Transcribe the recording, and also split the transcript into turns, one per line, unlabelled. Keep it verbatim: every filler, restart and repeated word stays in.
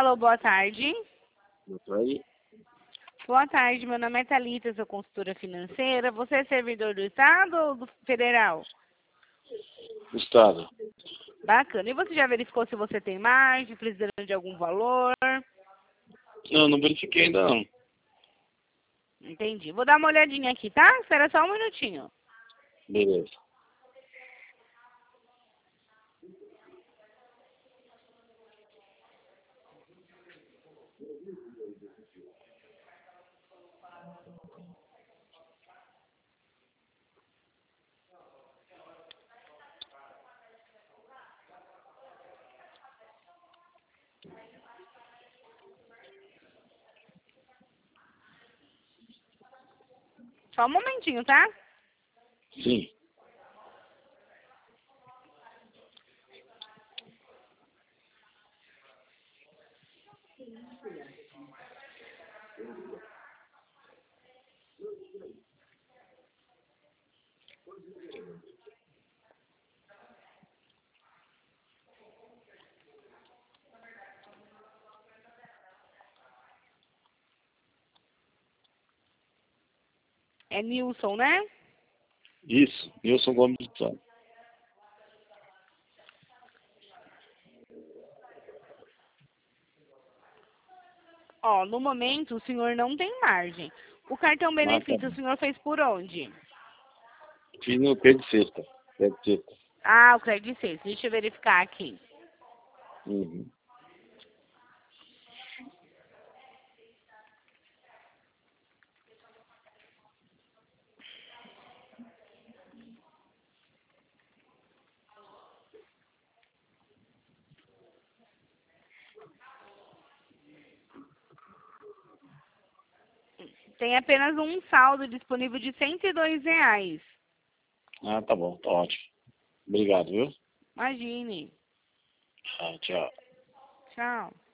Alô, boa tarde.
Boa tarde.
Boa tarde, meu nome é Thalita, sou consultora financeira. Você é servidor do Estado ou do Federal?
Estado.
Bacana. E você já verificou se você tem margem, precisando de algum valor?
Não, não verifiquei ainda não.
Entendi. Vou dar uma olhadinha aqui, tá? Espera só um minutinho.
Beleza.
Só um momentinho, tá?
Sim.
É Nilson, né?
Isso. Nilson Gomes do Estado.
Ó, no momento o senhor não tem margem. O cartão benefício o senhor fez por onde?
Fiz no pé de sexta. Pé de sexta.
Ah, o crédito seis. Deixa eu verificar aqui.
Uhum.
Tem apenas um saldo disponível de cento e dois reais.
Ah, tá bom. Tá ótimo. Obrigado, viu?
Imagine.
Ah, tchau.
Tchau.